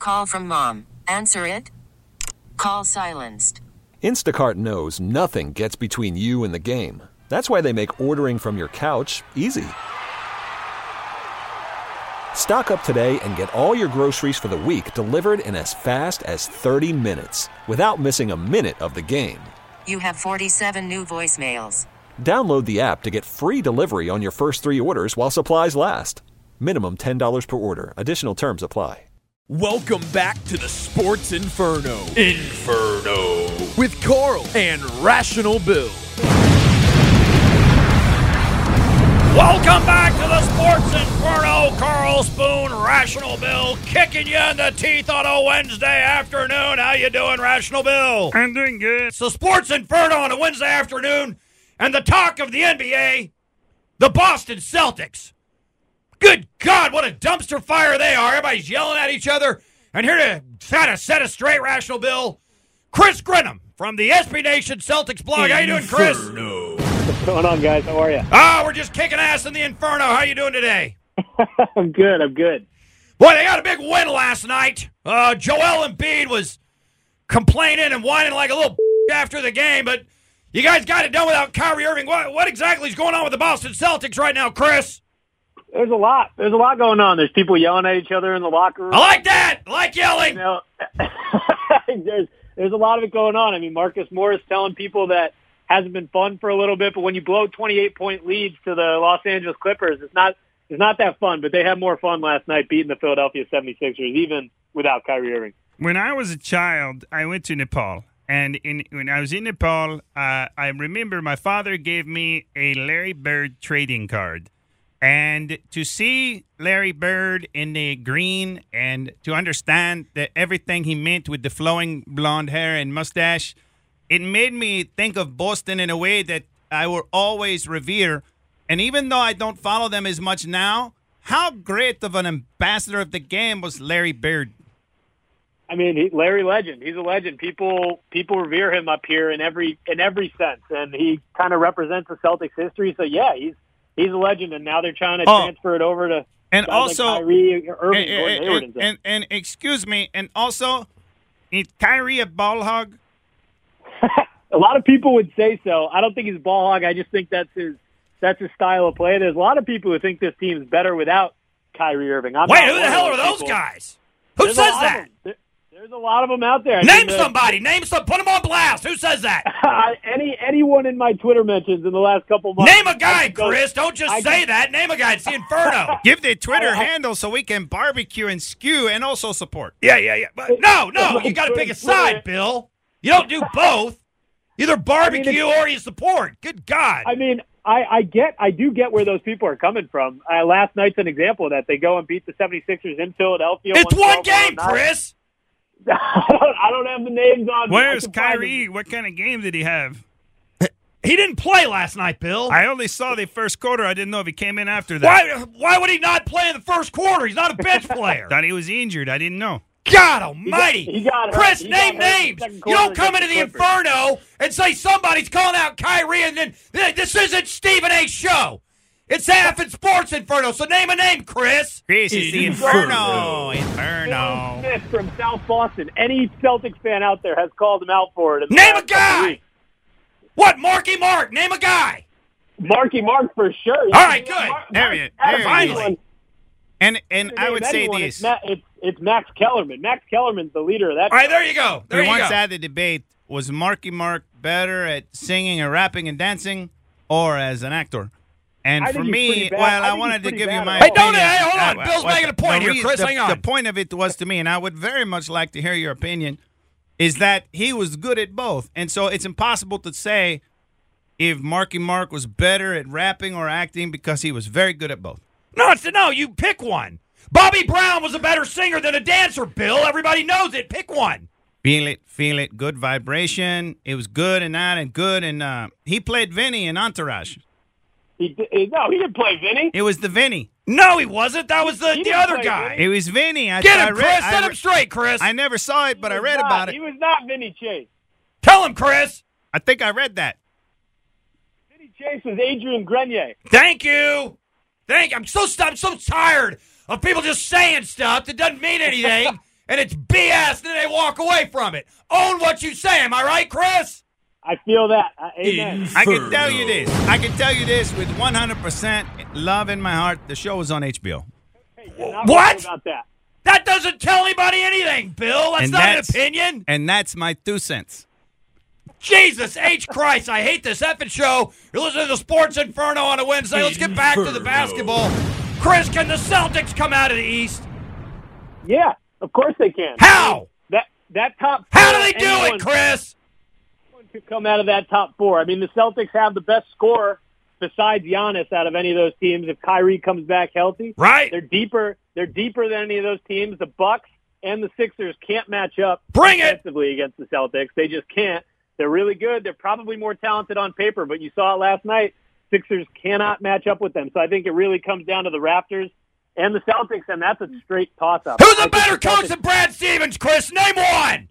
Call from mom. Answer it. Call silenced. Instacart knows nothing gets between you and the game. That's why they make ordering from your couch easy. Stock up today and get all your groceries for the week delivered in as fast as 30 minutes without missing a minute of the game. You have 47 new voicemails. Download the app to get free delivery on your first 3 orders while supplies last. Minimum $10 per order. Additional terms apply. Welcome back to the Sports Inferno. With Carl and Rational Bill. Welcome back to the Sports Inferno. Carl Spoon, Rational Bill, kicking you in the teeth on a Wednesday afternoon. How you doing, Rational Bill? I'm doing good. So Sports Inferno on a Wednesday afternoon, and the talk of the NBA, the Boston Celtics. Good God, what a dumpster fire they are. Everybody's yelling at each other. And here to try to set us straight, Rational Bill, Chris Grinham from the SB Nation Celtics blog. How you doing, Chris? What's going on, guys? How are you? We're just kicking ass in the Inferno. How you doing today? I'm good. Boy, they got a big win last night. Joel Embiid was complaining and whining like a little after the game, but you guys got it done without Kyrie Irving. What exactly is going on with the Boston Celtics right now, Chris? There's a lot going on. There's people yelling at each other in the locker room. I like that. I like yelling. You know, there's a lot of it going on. I mean, Marcus Morris telling people that hasn't been fun for a little bit, but when you blow 28-point leads to the Los Angeles Clippers, it's not that fun. But they had more fun last night beating the Philadelphia 76ers, even without Kyrie Irving. When I was a child, I went to Nepal. And when I was in Nepal, I remember my father gave me a Larry Bird trading card. And to see Larry Bird in the green and to understand that everything he meant with the flowing blonde hair and mustache, it made me think of Boston in a way that I will always revere. And even though I don't follow them as much now, how great of an ambassador of the game was Larry Bird? I mean, Larry legend. He's a legend. People revere him up here in every sense, and he kind of represents the Celtics history. So yeah, he's a legend, and now they're trying to transfer it over to and also like Kyrie Irving, Gordon Hayward, and excuse me, and also is Kyrie a ball hog? A lot of people would say so. I don't think he's a ball hog. I just think that's his style of play. There's a lot of people who think this team is better without Kyrie Irving. Wait, who the hell are those guys? Who says that? There's a lot of them out there. Name somebody. Put them on blast. Who says that? Anyone in my Twitter mentions in the last couple months. Name a guy, Chris. Don't just say that. Name a guy. It's the Inferno. Give the Twitter handle so we can barbecue and skew and also support. Yeah. But no. You got to pick a side, Bill. You don't do both. Either barbecue or you support. Good God. I mean, I do get where those people are coming from. Last night's an example of that. They go and beat the 76ers in Philadelphia. It's one game, Chris. I don't have the names on. Where's Kyrie? What kind of game did he have? He didn't play last night, Bill. I only saw the first quarter. I didn't know if he came in after that. Why would he not play in the first quarter? He's not a bench player. Thought he was injured. I didn't know. God almighty. He got Chris, name names. You don't come into the Inferno and say somebody's calling out Kyrie and then this isn't Stephen A.'s show. It's half in Sports Inferno, so name a name, Chris. Chris is the Inferno. Bill Smith from South Boston. Any Celtics fan out there has called him out for it. Name a guy. What, Marky Mark? Name a guy. Marky Mark for sure. All right, good. There he is. Finally. And I would say this. It's Max Kellerman. Max Kellerman's the leader of that. All right, there you go. We once had the debate, was Marky Mark better at singing and rapping and dancing or as an actor? And for me, I wanted to give you my opinion. Hey, hold on. Bill's making a point here, Chris. Hang on. The point of it was to me, and I would very much like to hear your opinion, is that he was good at both. And so it's impossible to say if Marky Mark was better at rapping or acting because he was very good at both. No, you pick one. Bobby Brown was a better singer than a dancer, Bill. Everybody knows it. Pick one. Feel it. Good vibration. It was good and that and good. And he played Vinny in Entourage. He didn't play Vinny. It was the Vinny. No, he wasn't. That was the other guy. Vinny. It was Vinny. Get him, Chris. Set him straight, Chris. I never saw it, but I read about it. He was not Vinny Chase. Tell him, Chris. I think I read that. Vinny Chase was Adrian Grenier. Thank you. I'm so tired of people just saying stuff that doesn't mean anything and it's BS, and then they walk away from it. Own what you say. Am I right, Chris? I feel that. Amen. I can tell you this. I can tell you this with 100% love in my heart. The show is on HBO. Hey, you're not What? wrong about that? That doesn't tell anybody anything, Bill. That's not an opinion. And that's my 2 cents. Jesus H. Christ, I hate this effing show. You're listening to the Sports Inferno on a Wednesday. Let's get back to the basketball. Chris, can the Celtics come out of the East? Yeah, of course they can. How? That top four, How do they do it, Chris? anyone could come out of that top four. I mean, the Celtics have the best scorer besides Giannis out of any of those teams if Kyrie comes back healthy. Right. They're deeper than any of those teams. The Bucks and the Sixers can't match up Bring it! defensively against the Celtics. They just can't. They're really good. They're probably more talented on paper, but you saw it last night. Sixers cannot match up with them. So I think it really comes down to the Raptors and the Celtics, and that's a straight toss-up. Who's a better coach than Brad Stevens, Chris? Name one.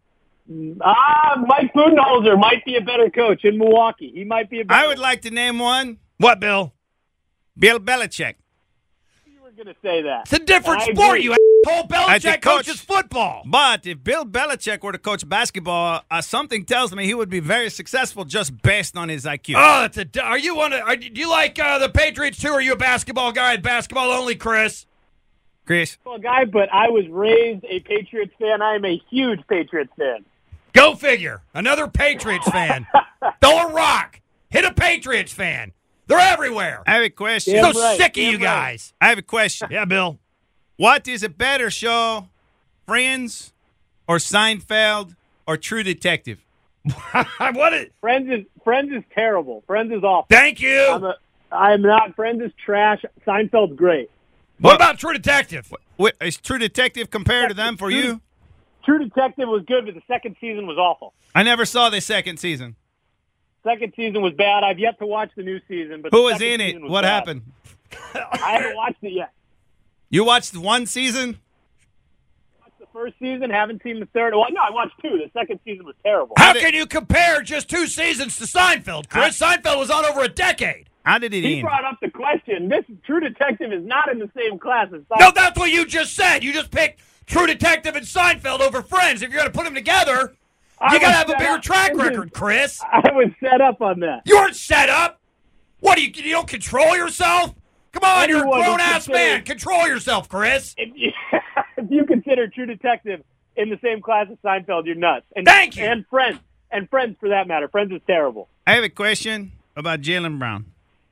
Mike Budenholzer might be a better coach in Milwaukee. He might be a better I would like to name one. What, Bill? Bill Belichick. You were going to say that. It's a different I sport, agree. you asshole. I think Belichick coaches football. But if Bill Belichick were to coach basketball, something tells me he would be very successful just based on his IQ. Oh, that's are you do you like the Patriots too? Or are you a basketball guy? Basketball only, Chris? Chris? Guy, but I was raised a Patriots fan. I am a huge Patriots fan. Go figure. Another Patriots fan. Throw a rock. Hit a Patriots fan. They're everywhere. I have a question. Damn So right, sick of damn you right. guys. I have a question. Yeah, Bill. What is a better show, Friends or Seinfeld or True Detective? What is? Friends is terrible. Friends is awful. Thank you. I'm not. Friends is trash. Seinfeld's great. What about True Detective? Is True Detective compared to them for you? True Detective was good, but the second season was awful. I never saw the second season. Second season was bad. I've yet to watch the new season. But Who the was second in it? season was What bad. happened? I haven't watched it yet. You watched one season? Watched the first season, haven't seen the third. Well, no, I watched two. The second season was terrible. How can you compare just 2 seasons to Seinfeld, Chris? Seinfeld was on over a decade. How did it He end? brought up the question. This True Detective is not in the same class as Seinfeld. No, that's what you just said. You just picked True Detective and Seinfeld over Friends. If you're going to put them together, you got to have a bigger track record, Chris. I was set up on that. You weren't set up. What, you don't control yourself? Come on, you're a Anyone would grown-ass consider- man. Control yourself, Chris. If you consider True Detective in the same class as Seinfeld, you're nuts. And, Thank you. And Friends, for that matter. Friends is terrible. I have a question about Jaylen Brown.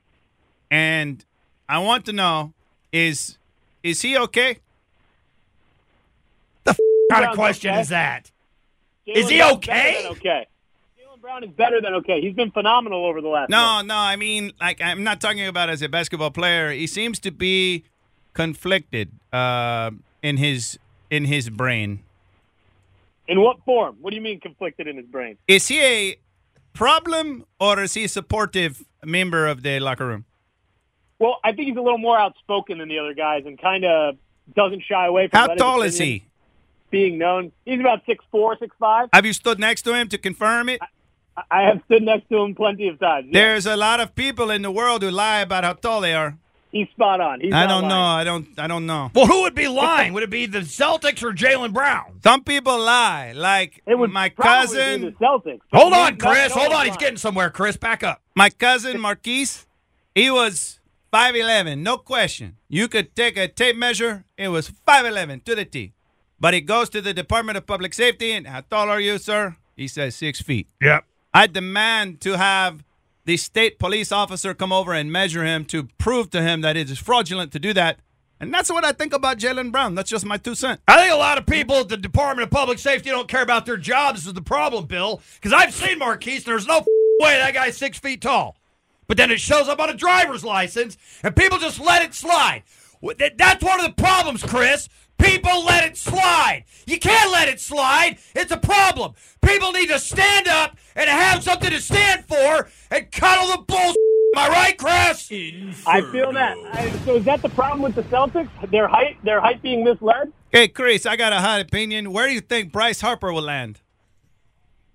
And I want to know, is he okay? What kind of Brown's question okay. is that? Jaylen Is he Brown's okay? better than okay. Jaylen Brown is better than okay. He's been phenomenal over the last No, month. I mean, like, I'm not talking about as a basketball player. He seems to be conflicted in his brain. In what form? What do you mean conflicted in his brain? Is he a problem or is he a supportive member of the locker room? Well, I think he's a little more outspoken than the other guys and kind of doesn't shy away from How letting tall his is opinion he? being known. He's about 6'4", 6'5". Have you stood next to him to confirm it? I have stood next to him plenty of times. Yeah. There's a lot of people in the world who lie about how tall they are. He's spot on. He's I not don't know. lying. I don't know. Well, who would be lying? Would it be the Celtics or Jaylen Brown? Some people lie. Like It would my probably cousin, be the Celtics. But Hold no- on, Chris. no Hold one's on. He's lying. getting somewhere, Chris. Back up. my cousin Marquise, he was 5'11", no question. You could take a tape measure. It was 5'11" to the T. But he goes to the Department of Public Safety, and how tall are you, sir? He says 6 feet. Yep. I demand to have the state police officer come over and measure him to prove to him that it is fraudulent to do that. And that's what I think about Jaylen Brown. That's just my 2 cents. I think a lot of people at the Department of Public Safety don't care about their jobs. This is the problem, Bill. Because I've seen Marquise, and there's no way that guy's 6 feet tall. But then it shows up on a driver's license, and people just let it slide. That's one of the problems, Chris. People let it slide. You can't let it slide. It's a problem. People need to stand up and have something to stand for and cuddle the bullshit. Am I right, Chris? I feel that. So is that the problem with the Celtics? Their height being misled? Hey, Chris, I got a hot opinion. Where do you think Bryce Harper will land? Man,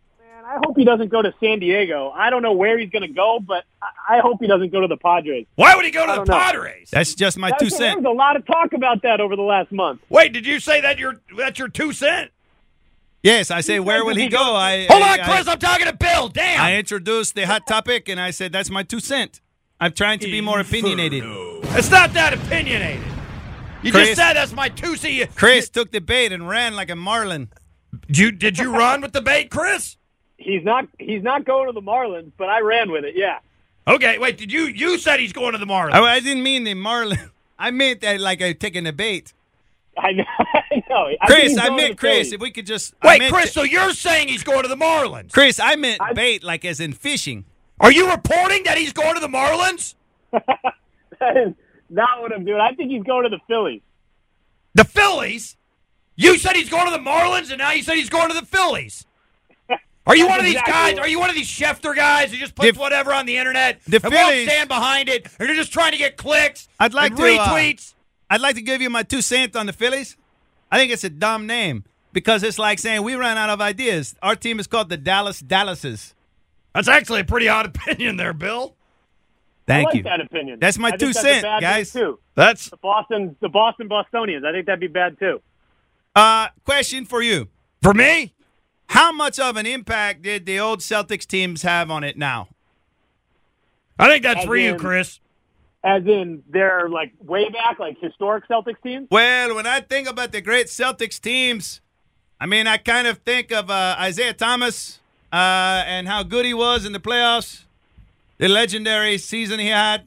I hope he doesn't go to San Diego. I don't know where he's going to go, but I hope he doesn't go to the Padres. Why would he go to the don't know. Padres? That's just my 2 There cents. was a lot of talk about that over the last month. Wait, did you say that's your 2 cents? Yes, I say, where will he go? Hold on, Chris. I'm talking to Bill. Damn. I introduced the hot topic, and I said that's my 2 cents. I'm trying to be more opinionated. It's not that opinionated. You Chris- just said that's my 2 cents. Chris took the bait and ran like a marlin. Did you run with the bait, Chris? He's not going to the Marlins, but I ran with it. Yeah. Okay, wait. You said he's going to the Marlins? I didn't mean the marlin. I meant that like I taking the bait. I know. Chris, I meant Chris. If we could just Wait, Chris. So you're saying he's going to the Marlins? Chris, I meant bait, like as in fishing. Are you reporting that he's going to the Marlins? That is not what I'm doing. I think he's going to the Phillies. The Phillies? You said he's going to the Marlins, and now you said he's going to the Phillies. Are you one of these exactly guys? Are you one of these Schefter guys who just puts whatever on the internet the and won't Phillies- stand behind it, and you're just trying to get clicks I'd like and to, retweets? I'd like to give you my 2 cents on the Phillies. I think it's a dumb name because it's like saying we ran out of ideas. Our team is called the Dallas Dallases. That's actually a pretty odd opinion there, Bill. Thank I like you. that opinion. That's my I think 2 that's a cents, bad guys. thing, too. That's The Boston Bostonians. I think that'd be bad too. Question for you. for me. How much of an impact did the old Celtics teams have on it now? I think that's As for you, in- Chris. As in, they're like way back, like historic Celtics teams. Well, when I think about the great Celtics teams, I mean, I kind of think of Isaiah Thomas and how good he was in the playoffs, the legendary season he had.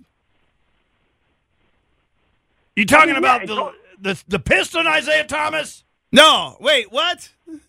You talking yeah, about it's the Piston Isaiah Thomas? No, wait, what?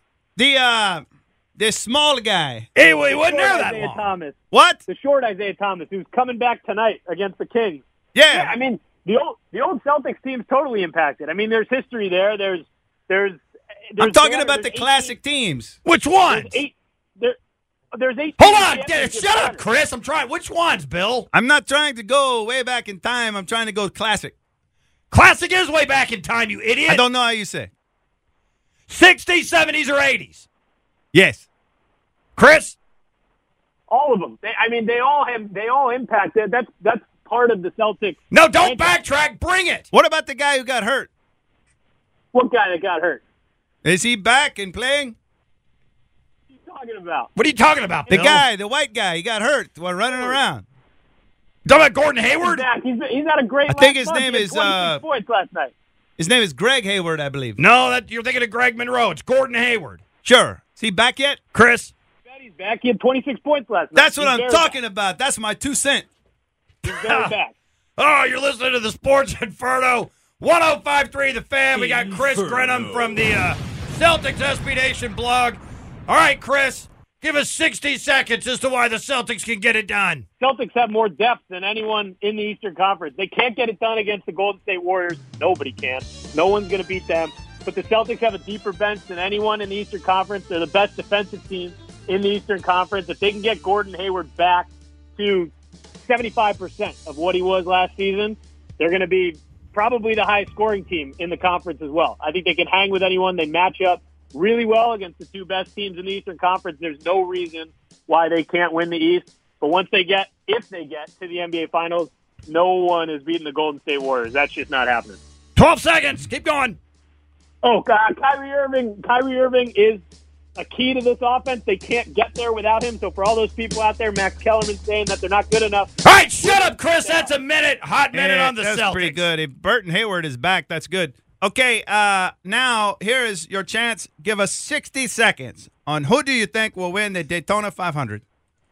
The small guy. Hey, well, he wasn't there Short that Isaiah long. Thomas, What? the short Isaiah Thomas, who's coming back tonight against the Kings. Yeah. I mean, the old Celtics team's totally impacted. I mean, there's history there. There's I'm talking there- about the there's classic teams. Which ones? There's 8. Hold on, shut up, Chris. I'm trying. Which ones, Bill? I'm not trying to go way back in time. I'm trying to go classic. Classic is way back in time, you idiot. I don't know how you say. 60s, 70s, or 80s. Yes. Chris? All of them. They all impacted. That's part of the Celtics. No, don't backtrack. Bring it. What about the guy who got hurt? What guy that got hurt? Is he back and playing? What are you talking about? What are you talking about, The Bill? guy, the white guy, he got hurt while running around. Talking about Gordon He's Hayward? back. He's had a great. I think last his month. name He had is, 26 points last night. His name is Greg Hayward, I believe. No, you're thinking of Greg Monroe. It's Gordon Hayward. Sure. Is he back yet? Chris? He's back. He had 26 points last night. That's what He's I'm very talking about. That's my 2 cents. Back. He's very back. Oh, you're listening to the Sports Inferno. 105.3 The Fan. We got Chris Grenham from the Celtics SB Nation blog. All right, Chris, give us 60 seconds as to why the Celtics can get it done. Celtics have more depth than anyone in the Eastern Conference. They can't get it done against the Golden State Warriors. Nobody can. No one's going to beat them. But the Celtics have a deeper bench than anyone in the Eastern Conference. They're the best defensive team in the Eastern Conference. If they can get Gordon Hayward back to 75% of what he was last season, they're going to be probably the highest scoring team in the conference as well. I think they can hang with anyone. They match up really well against the two best teams in the Eastern Conference. There's no reason why they can't win the East. But if they get to the NBA Finals, no one is beating the Golden State Warriors. That's just not happening. 12 seconds. Keep going. Oh, God, Kyrie Irving is a key to this offense. They can't get there without him. So for all those people out there, Max Kellerman saying that they're not good enough. All right, shut up, Chris. That's a minute. Hot minute on the that's Celtics. pretty good. If Burton Hayward is back, that's good. Okay, now here is your chance. Give us 60 seconds on who do you think will win the Daytona 500?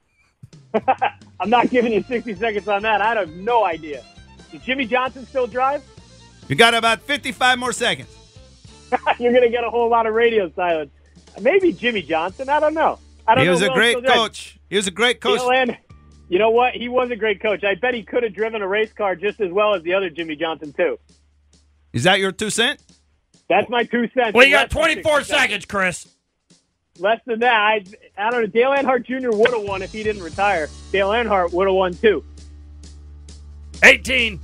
I'm not giving you 60 seconds on that. I have no idea. Does Jimmy Johnson still drive? You got about 55 more seconds. You're going to get a whole lot of radio silence. Maybe Jimmy Johnson. I don't know. He was a great coach. He was a great coach. You know what? He was a great coach. I bet he could have driven a race car just as well as the other Jimmy Johnson, too. Is that your 2 cents? That's my 2 cents. Well, you got 24 seconds, Chris. Less than that. I don't know. Dale Earnhardt Jr. would have won if he didn't retire. Dale Earnhardt would have won, too. 18.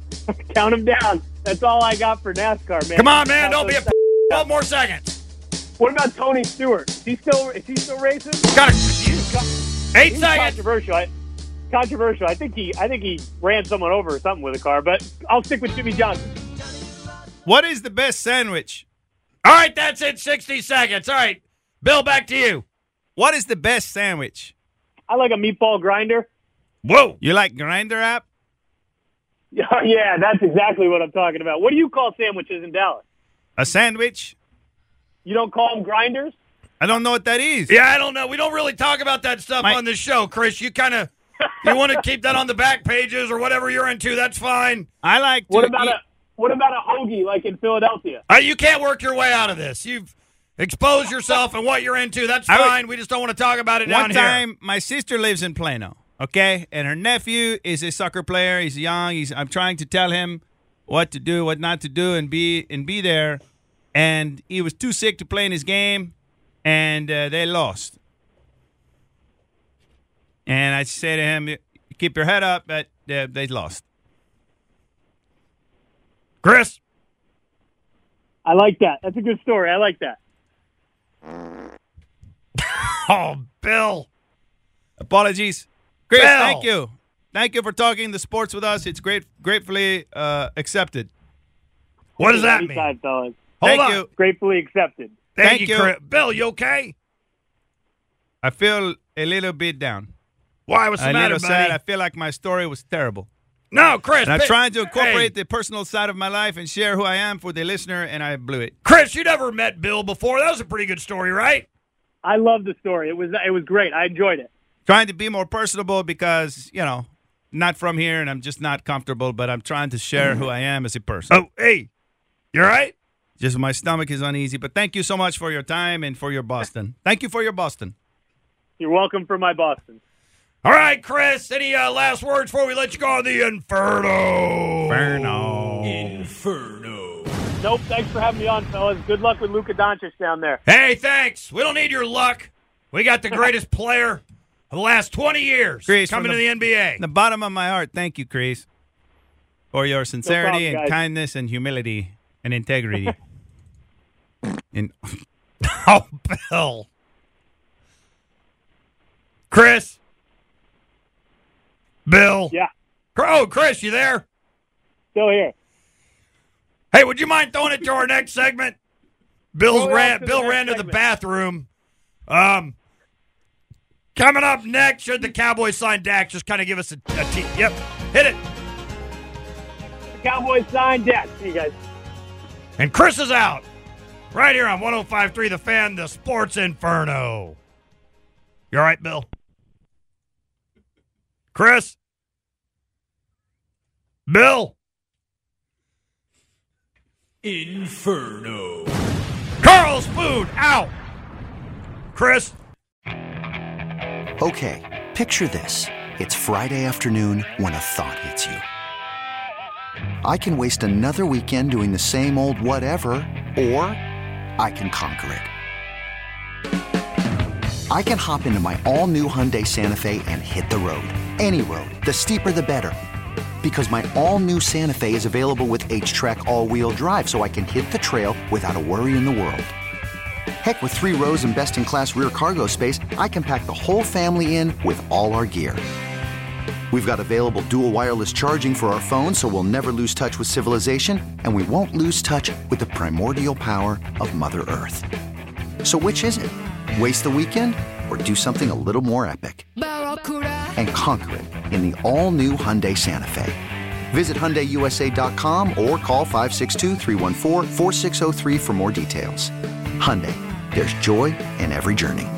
Count him down. That's all I got for NASCAR, man. Come on, man. Don't be a 12 more seconds. What about Tony Stewart? Is he still racing? Got it. 8 He's seconds. Controversial. I think he ran someone over or something with a car, but I'll stick with Jimmy Johnson. What is the best sandwich? All right, that's it. 60 seconds. All right, Bill, back to you. What is the best sandwich? I like a meatball grinder. Whoa. You like Grindr app? Yeah, that's exactly what I'm talking about. What do you call sandwiches in Dallas? A sandwich? You don't call them grinders? I don't know what that is. Yeah, I don't know. We don't really talk about that stuff on this show, Chris. You kind of you want to keep that on the back pages or whatever you're into. That's fine. I like to What about a hoagie like in Philadelphia? You can't work your way out of this. You've exposed yourself and what you're into. That's fine. We just don't want to talk about it down here. One time, my sister lives in Plano, okay? And her nephew is a soccer player. He's young. I'm trying to tell him what to do, what not to do, and be there. And he was too sick to play in his game, and they lost. And I say to him, keep your head up, but they lost. Chris? I like that. That's a good story. I like that. Oh, Bill. Apologies. Chris, Bill. thank you. Thank you for talking the sports with us. It's gratefully accepted. What does that mean? Anytime, fellas. Hold Thank on. you. Gratefully accepted. Thank Thank you, you. Chris. Bill, you okay? I feel a little bit down. Why? What's the A matter, little buddy? sad. I feel like my story was terrible. No, Chris. And I'm trying to incorporate Hey, the personal side of my life and share who I am for the listener, and I blew it. Chris, you never met Bill before. That was a pretty good story, right? I love the story. It was great. I enjoyed it. Trying to be more personable because, not from here and I'm just not comfortable, but I'm trying to share who I am as a person. Oh, hey. You all right? Just my stomach is uneasy, but thank you so much for your time and for your Boston. Thank you for your Boston. You're welcome for my Boston. All right, Chris. Any last words before we let you go on the Inferno? Inferno. Nope. Thanks for having me on, fellas. Good luck with Luka Doncic down there. Hey, thanks. We don't need your luck. We got the greatest player of the last 20 years Chris, coming from to the NBA. From the bottom of my heart, thank you, Chris, for your sincerity problem, and guys. kindness and humility and integrity. Oh, Bill. Chris? Bill? Yeah. Oh, Chris, you there? Still here. Hey, would you mind throwing it to our next segment? Bill Throw it ran out to the to next the segment. bathroom. Coming up next, should the Cowboys sign Dak? Just kind of give us a team. Yep, hit it. The Cowboys signed Dak. See you guys. And Chris is out. Right here on 105.3 The Fan, the Sports Inferno. You all right, Bill? Chris? Bill? Inferno. Carl Spoon, out. Chris? Okay, picture this. It's Friday afternoon when a thought hits you. I can waste another weekend doing the same old whatever, or I can conquer it. I can hop into my all-new Hyundai Santa Fe and hit the road. Any road. The steeper, the better. Because my all-new Santa Fe is available with H-Track all-wheel drive, so I can hit the trail without a worry in the world. Heck, with 3 rows and best-in-class rear cargo space, I can pack the whole family in with all our gear. We've got available dual wireless charging for our phones, so we'll never lose touch with civilization, and we won't lose touch with the primordial power of Mother Earth. So which is it? Waste the weekend or do something a little more epic? And conquer it in the all-new Hyundai Santa Fe. Visit HyundaiUSA.com or call 562-314-4603 for more details. Hyundai, there's joy in every journey.